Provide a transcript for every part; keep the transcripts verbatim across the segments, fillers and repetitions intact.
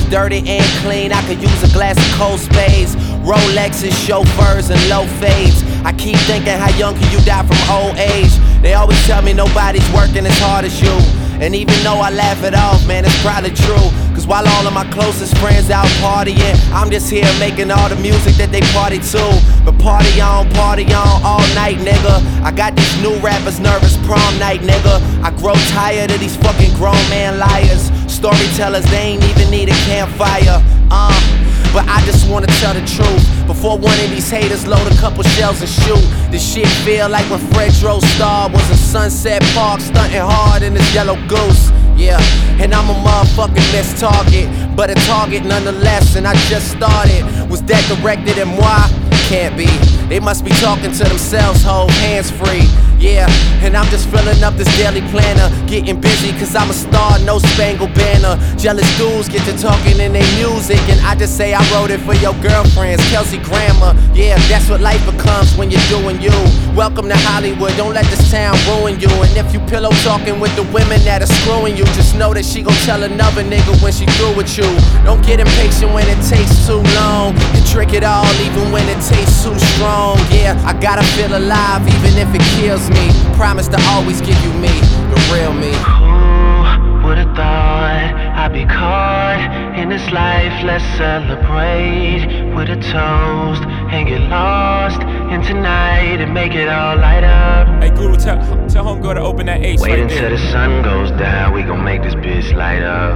dirty and clean. I could use a glass of cold spades, Rolexes, chauffeurs, and low fades. I keep thinking, how young can you die from old age? They always tell me nobody's working as hard as you. And even though I laugh it off, man, it's probably true. Cause while all of my closest friends out partying, I'm just here making all the music that they party to. But party on, party on, all night, nigga. I got these new rappers nervous prom night, nigga. I grow tired of these fucking grown man liars. Storytellers, they ain't even need a campfire. Uh, but I just wanna tell the truth. Before one of these haters load a couple shells and shoot. This shit feel like when Fred Star was in Sunset Park, stunting hard in his yellow goose. Yeah, and I'm a motherfucking missed target, but a target nonetheless, and I just started. Was that directed at moi? Can't be. They must be talking to themselves, hold hands free. Yeah, and I'm just filling up this daily planner, getting busy cause I'm a star, no spangled banner. Jealous dudes get to talking in their music, and I just say I wrote it for your girlfriends, Kelsey Grammer. Yeah, that's what life becomes when you're doing you. Welcome to Hollywood, don't let this town ruin you. And if you pillow talking with the women that are screwing you, just know that she gon' tell another nigga when she through with you. Don't get impatient when it takes too long, and trick it all even when it tastes too strong. Yeah, I gotta feel alive even if it kills me. Promise to always give you me, the real me. Who would've thought I'd be caught in this life? Let's celebrate with a toast and get lost in tonight and make it all light up. Hey Guru, tell, tell homegirl to open that ace. Wait right until there. the sun goes down, we gon' make this bitch light up.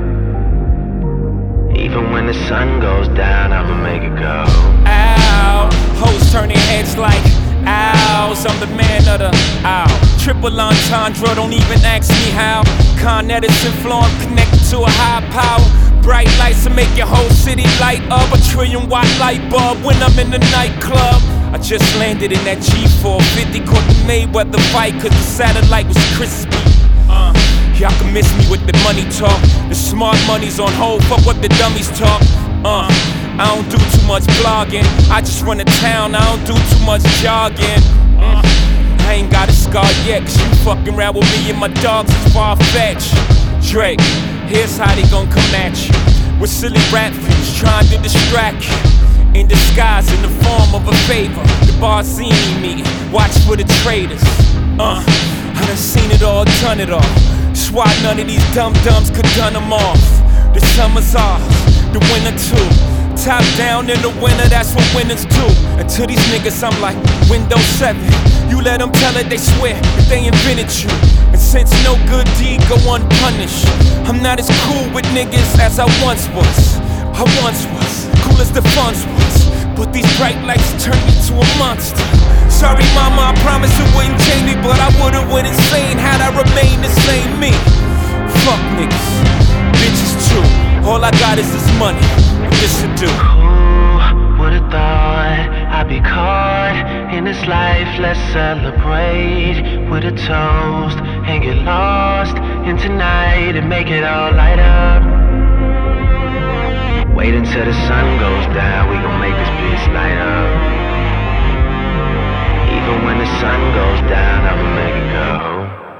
Even when the sun goes down, I'ma make it go. Ow, hoes turning heads like owls. I'm the man of the ow. Triple entendre, don't even ask me how. Con Edison flow, I'm connected to a high power. Bright lights will make your whole city light up. A trillion watt light bulb when I'm in the nightclub. I just landed in that G four fifty, caught the Mayweather fight cause the satellite was crispy. Uh, y'all can miss me with the money talk. The smart money's on hold, fuck what the dummies talk. Uh, I don't do too much blogging, I just run a town, I don't do too much jogging. Uh, I ain't got a scar yet, cause you fucking around with me and my dogs is far-fetched. Drake, here's how they gon' come at you. With silly rap views trying to distract you. In disguise, in the form of a favor. The Barzini meeting, watch for the traitors. Uh, I done seen it all, done it all. That's why none of these dum-dums could done them off. The summer's ours, the winter too. Top down in the winter, that's what winners do. And to these niggas I'm like Windows seven. You let them tell it, they swear that they invented you. And since no good deed go unpunished, I'm not as cool with niggas as I once was. I once was, cool as the funds was. But these bright lights turned me to a monster. Sorry mama, I promised it wouldn't change me, but I would've went insane had I remained the same me. Fuck niggas, bitches too. All I got is this money, this to do. Who would've thought I'd be caught in this life? Let's celebrate with a toast and get lost in tonight and make it all light up. Wait until the sun goes down, we gon' make this bitch light up. Even when the sun goes down, I'ma make it go.